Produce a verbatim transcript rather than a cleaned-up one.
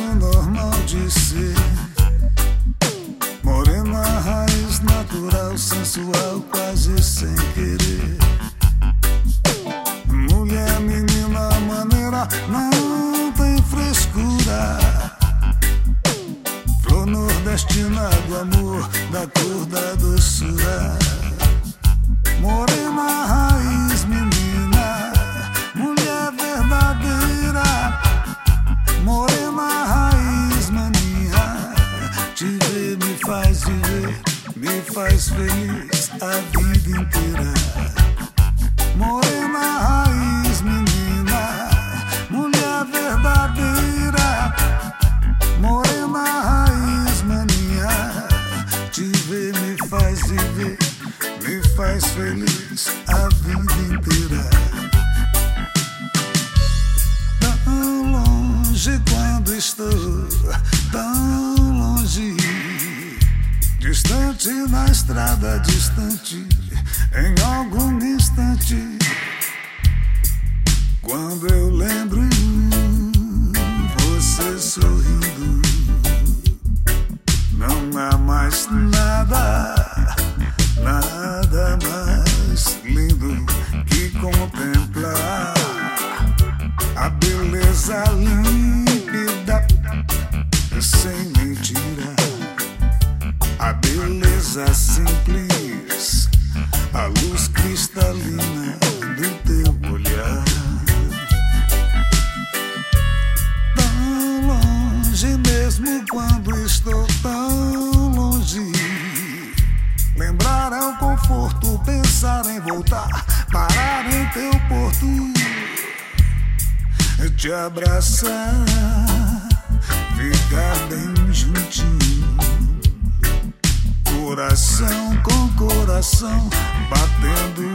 normal de ser. Morena, raiz natural, sensual, quase sem querer. Mulher, menina, maneira, não tem frescura. Flor nordestina do amor, da cor da doçura. Morena, raiz, menina, mulher verdadeira. Morena, raiz, mania, te ver me faz viver, me faz feliz a vida inteira. Morena, raiz, menina, mulher verdadeira. Morena, raiz, mania, te ver me faz viver, me faz feliz a vida inteira. Tão longe quando estou, tão longe, distante na estrada, distante em algum instante. Quando eu lembro você sorrindo, não há mais nada, nada mais lindo que contemplar a beleza límpida, sem mentira, a beleza simples, a luz cristalina do teu olhar. Tão longe mesmo quando estou tão longe, lembrar é um conforto, pensar em voltar, parar em teu porto, te abraçar, ficar bem juntinho, coração com coração batendo